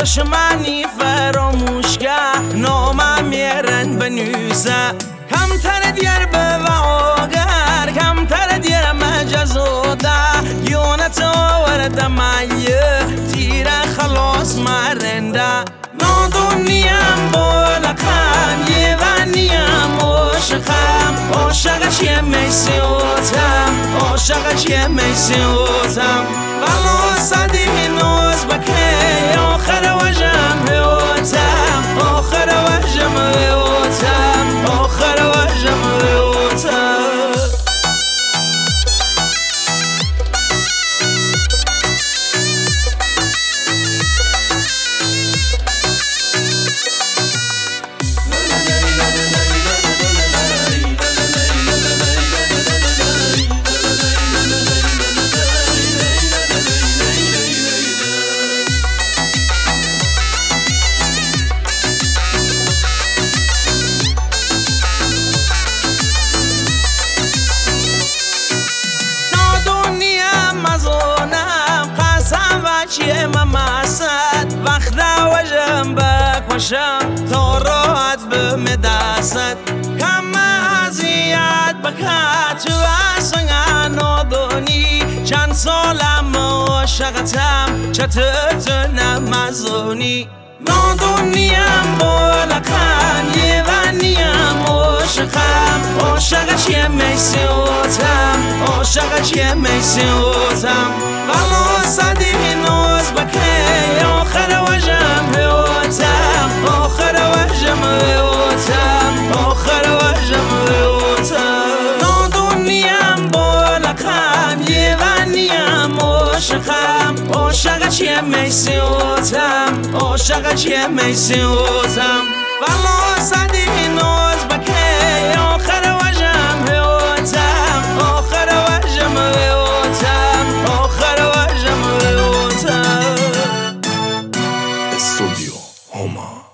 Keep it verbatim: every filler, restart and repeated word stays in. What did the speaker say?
دشمنی فراموش کرد نامم میرن بنویسه کمتر دیر به وعاگر کمتر دیر مجزوده گیونت آورده مایه تیر خلاص مرنده نادونیم بالقم یه ونیم عاشقم عاشقش یه میسیوتم عاشقش یه میسیوتم غلا صدی نوز بکی آخر وجم هیوتم آخر وجم هیوتم آخر وجم هیوتم چیه مماسد وقت وجم بکشم تا راحت بمدست کم اذیت بکت و اصلا نادونی چند سالم عاشقتم چطورت نمزونی نادونیم بالقم یه ونیم عاشقم عاشقش یه میسیوتم عاشقش یه میسیوتم غلا صدی نوز بکی آخر وجم هیوتم آخر وجم هیوتم آخر وجم هیوتم نادونیم بالقم یه ونیم عاشقم عاشقش یه میسیوتم عاشقش یه میسیوتم غلا صدی نوز بکی آخر وجم هیوتم آخر وجم هیوتم آخر وجم هیوتم استودیو هما.